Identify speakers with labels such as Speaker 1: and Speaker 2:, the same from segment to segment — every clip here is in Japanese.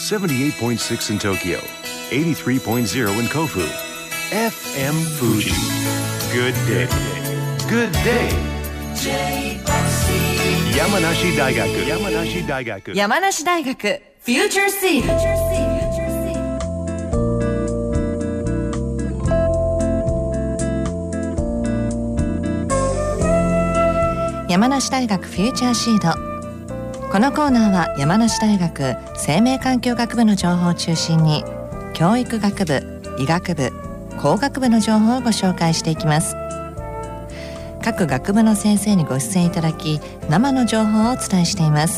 Speaker 1: 78.6 in Tokyo, 83.0 in Kofu. FM Fuji. Good day. Good day. Yamanashi Daigaku. Yamanashi Daigaku.
Speaker 2: 山梨大学 Future Seed。山梨大学フューチャーシード。このコーナーは山梨大学生命環境学部の情報を中心に教育学部、医学部、工学部の情報をご紹介していきます。各学部の先生にご出演いただき、生の情報をお伝えしています。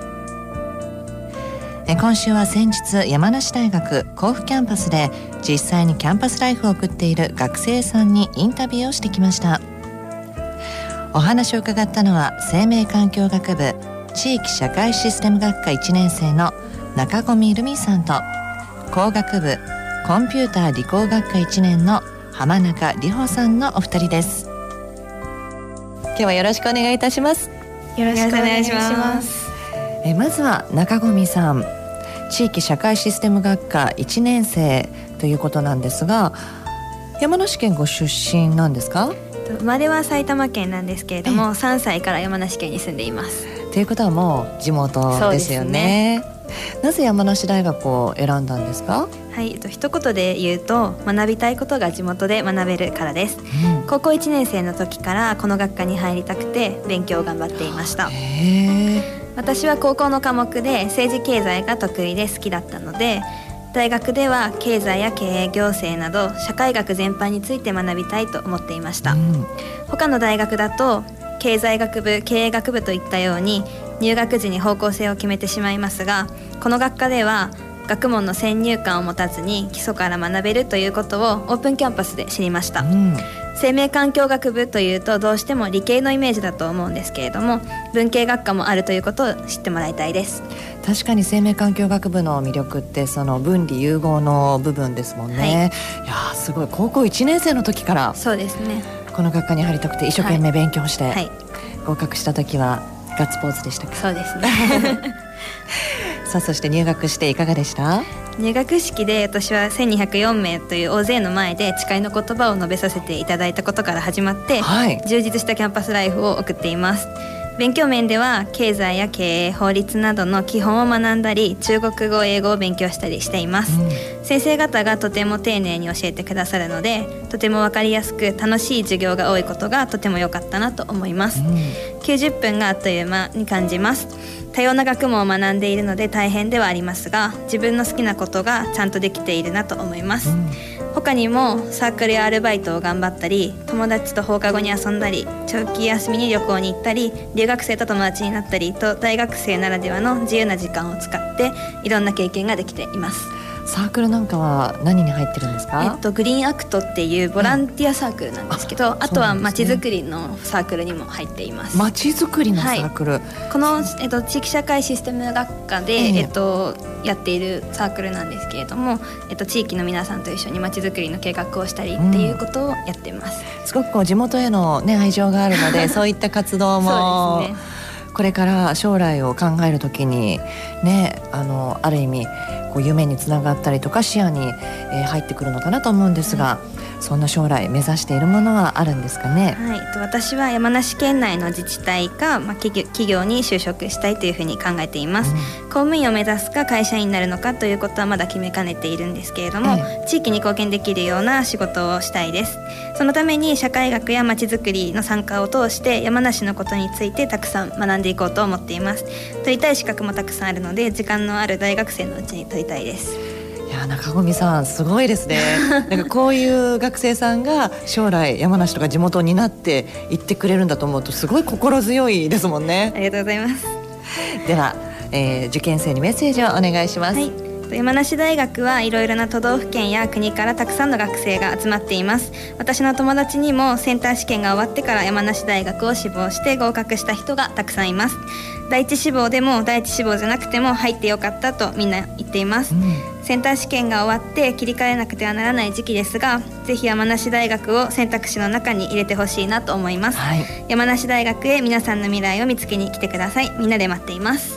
Speaker 2: 今週は先日山梨大学甲府キャンパスで実際にキャンパスライフを送っている学生さんにインタビューをしてきました。お話を伺ったのは生命環境学部地域社会システム学科1年生の中込留美さんと、工学部コンピューター理工学科1年の浜中里穂さんのお二人です。今日はよろしくお願いいたします。
Speaker 3: よろしくお願いします。
Speaker 2: まずは中込さん、地域社会システム学科1年生ということなんですが、山梨県ご出身なんですか？
Speaker 3: 生まれは埼玉県なんですけれども、3歳から山梨県に住んでいます。
Speaker 2: ということはもう地元ですよね。なぜ山梨大学を選んだんですか？
Speaker 3: はい、一言で言うと学びたいことが地元で学べるからです。高校1年生の時からこの学科に入りたくて勉強を頑張っていました。私は高校の科目で政治経済が得意で好きだったので、大学では経済や経営、行政など社会学全般について学びたいと思っていました。他の大学だと経済学部、経営学部といったように入学時に方向性を決めてしまいますが、この学科では学問の先入観を持たずに基礎から学べるということをオープンキャンパスで知りました。生命環境学部というとどうしても理系のイメージだと思うんですけれども、文系学科もあるということを知ってもらいたいです。
Speaker 2: 確かに生命環境学部の魅力ってその分離融合の部分ですもんね。いやすごい、高校1年生の時から
Speaker 3: そうですね、
Speaker 2: この学科に入りたくて一生懸命勉強して、合格した時はガッツポーズでしたか？
Speaker 3: そうですね
Speaker 2: さあ、そして入学していかがでした？
Speaker 3: 入学式で私は1204名という大勢の前で誓いの言葉を述べさせていただいたことから始まって、充実したキャンパスライフを送っています。勉強面では経済や経営、法律などの基本を学んだり、中国語、英語を勉強したりしています。先生方がとても丁寧に教えてくださるので、とても分かりやすく楽しい授業が多いことがとても良かったなと思います。90分があっという間に感じます。多様な学問を学んでいるので大変ではありますが、自分の好きなことがちゃんとできているなと思います。他にもサークルやアルバイトを頑張ったり、友達と放課後に遊んだり、長期休みに旅行に行ったり、留学生と友達になったりと、大学生ならではの自由な時間を使っていろんな経験ができています。
Speaker 2: サークルなんかは何に入ってるんですか？
Speaker 3: グリーンアクトっていうボランティアサークルなんですけど、あとはまちづくりのサークルにも入っています。
Speaker 2: まちづくりのサークル、
Speaker 3: この、地域社会システム学科で、やっているサークルなんですけれども、地域の皆さんと一緒にまちづくりの計画をしたりっていうことをやっています。
Speaker 2: すごくこう地元への、愛情があるのでそういった活動もそうですね、これから将来を考えるときにある意味こう夢につながったりとか視野に、入ってくるのかなと思うんですが、そんな将来目指しているものはあるんですかね？
Speaker 3: 私は山梨県内の自治体か、企業に就職したいというふうに考えています。公務員を目指すか会社員になるのかということはまだ決めかねているんですけれども、地域に貢献できるような仕事をしたいです。そのために社会学やまちづくりの参加を通して山梨のことについてたくさん学んでいこうと思っています。取りたい資格もたくさんあるので、時間のある大学生のうちに取りたいです。
Speaker 2: いや、中込さんすごいですねなんかこういう学生さんが将来山梨とか地元になっていってくれるんだと思うとすごい心強いですもんね。
Speaker 3: ありがとうございます。
Speaker 2: では、受験生にメッセージをお願いします。
Speaker 3: 山梨大学はいろいろな都道府県や国からたくさんの学生が集まっています。私の友達にもセンター試験が終わってから山梨大学を志望して合格した人がたくさんいます。第一志望でも第一志望じゃなくても入ってよかったとみんな言っています。センター試験が終わって切り替えなくてはならない時期ですが、ぜひ山梨大学を選択肢の中に入れてほしいなと思います。山梨大学へ皆さんの未来を見つけに来てください。みんなで待っています。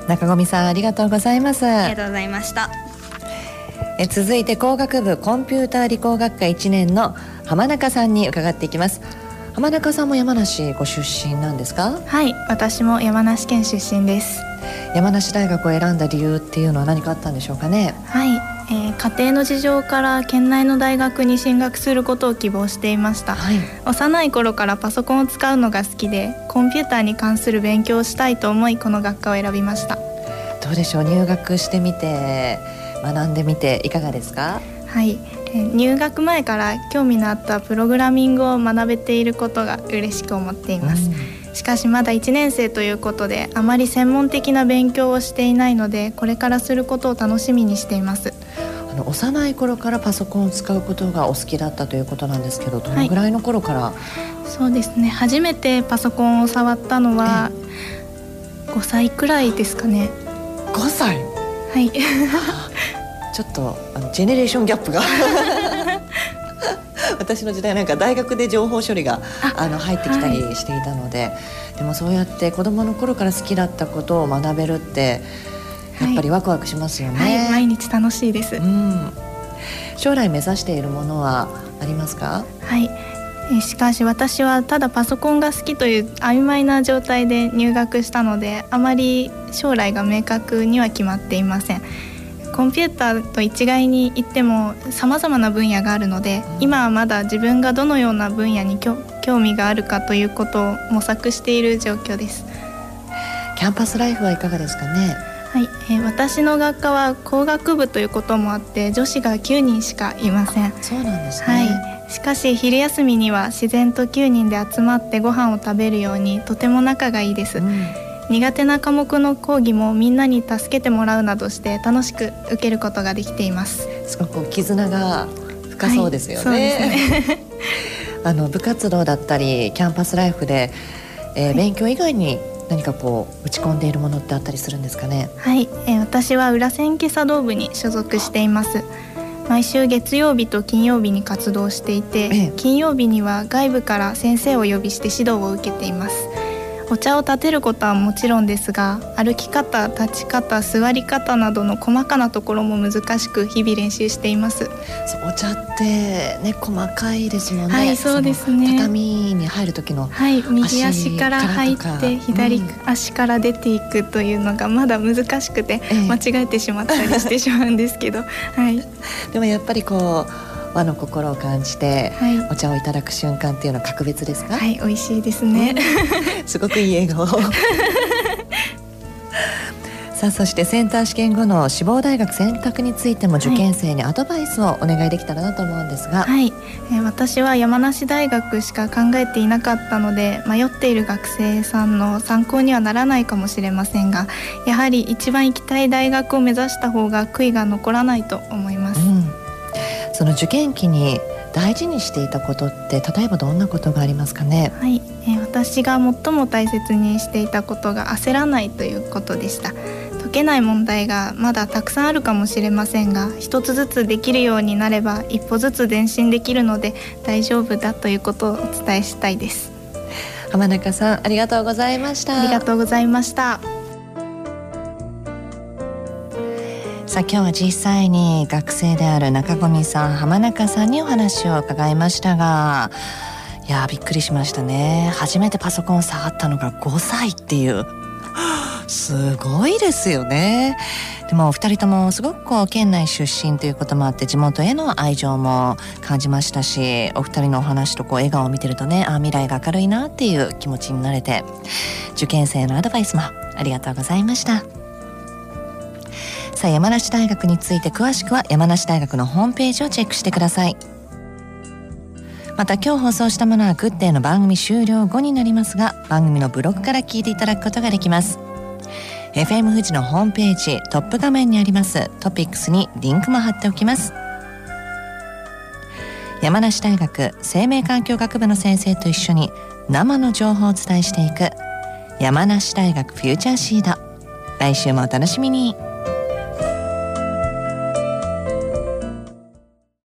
Speaker 2: 中込さん、ありがとうございます。
Speaker 3: ありがとうございました。
Speaker 2: 続いて工学部コンピューター理工学科1年の浜中さんに伺っていきます。浜中さんも山梨ご出身なんですか？
Speaker 4: はい、私も山梨県出身です。
Speaker 2: 山梨大学を選んだ理由っていうのは何かあったんでしょうかね？
Speaker 4: はい、家庭の事情から県内の大学に進学することを希望していました。はい、幼い頃からパソコンを使うのが好きで、コンピューターに関する勉強をしたいと思い、この学科を選びました。
Speaker 2: どうでしょう、入学してみて学んでみていかがですか？
Speaker 4: はい、入学前から興味のあったプログラミングを学べていることが嬉しく思っています。しかしまだ1年生ということで、あまり専門的な勉強をしていないので、これからすることを楽しみにしています。
Speaker 2: 幼い頃からパソコンを使うことがお好きだったということなんですけど、どのぐらいの頃から？はい、
Speaker 4: そうですね、初めてパソコンを触ったのは5歳くらいですかね。
Speaker 2: 5歳？
Speaker 4: はい
Speaker 2: ちょっとジェネレーションギャップが私の時代なんか大学で情報処理が入ってきたりしていたので、でもそうやって子どもの頃から好きだったことを学べるってやっぱりワクワクしますよね。
Speaker 4: はいはい、毎日楽しいです。
Speaker 2: 将来目指しているものはありますか？
Speaker 4: はい、しかし私はただパソコンが好きという曖昧な状態で入学したので、あまり将来が明確には決まっていません。コンピューターと一概に言っても様々な分野があるので、今はまだ自分がどのような分野に興味があるかということを模索している状況です。
Speaker 2: キャンパスライフはいかがですかね？
Speaker 4: はい、私の学科は工学部ということもあって女子が9人しかいません。
Speaker 2: そうなんですね。
Speaker 4: はい、しかし昼休みには自然と9人で集まってご飯を食べるようにとても仲がいいです。苦手な科目の講義もみんなに助けてもらうなどして楽しく受けることができています。
Speaker 2: すごく絆が深そうですよね。はい、そうですね部活動だったりキャンパスライフで、勉強以外に何か打ち込んでいるものってあったりするんですかね？
Speaker 4: はい、私は裏千家茶道部に所属しています。毎週月曜日と金曜日に活動していて、金曜日には外部から先生をお呼びして指導を受けています。お茶を立てることはもちろんですが、歩き方、立ち方、座り方などの細かなところも難しく日々練習しています。
Speaker 2: お茶ってね、細かいですもんね。
Speaker 4: はい、そうですね。
Speaker 2: 畳に入る時の
Speaker 4: はい、右足から入って左足から出ていくというのがまだ難しくて、間違えてしまったりしてしまうんですけど、はい、
Speaker 2: でもやっぱり和の心を感じて、お茶をいただく瞬間っていうのは格別ですか？
Speaker 4: はい、美味しいですね。
Speaker 2: すごくいい笑顔。さあ、そしてセンター試験後の志望大学選択についても受験生にアドバイスをお願いできたらなと思うんですが。はい、
Speaker 4: 私は山梨大学しか考えていなかったので、迷っている学生さんの参考にはならないかもしれませんが、やはり一番行きたい大学を目指した方が悔いが残らないと思います。
Speaker 2: その受験期に大事にしていたことって例えばどんなことがありますかね？
Speaker 4: はい、私が最も大切にしていたことが焦らないということでした。解けない問題がまだたくさんあるかもしれませんが、一つずつできるようになれば一歩ずつ前進できるので大丈夫だということをお伝えしたいです。
Speaker 2: 浜中さん、ありがとうございました。
Speaker 4: ありがとうございました。
Speaker 2: さあ、今日は実際に学生である中込さん、浜中さんにお話を伺いましたが、いやびっくりしましたね。初めてパソコンを触ったのが5歳っていうすごいですよね。でも2人ともすごく県内出身ということもあって地元への愛情も感じましたし、お二人のお話と笑顔を見てるとね、未来が明るいなっていう気持ちになれて、受験生のアドバイスもありがとうございました。さあ、山梨大学について詳しくは山梨大学のホームページをチェックしてください。また今日放送したものはグッデーの番組終了後になりますが、番組のブログから聞いていただくことができます。 FM 富士のホームページトップ画面にありますトピックスにリンクも貼っておきます。山梨大学生命環境学部の先生と一緒に生の情報をお伝えしていく山梨大学フューチャーシード、来週もお楽しみに。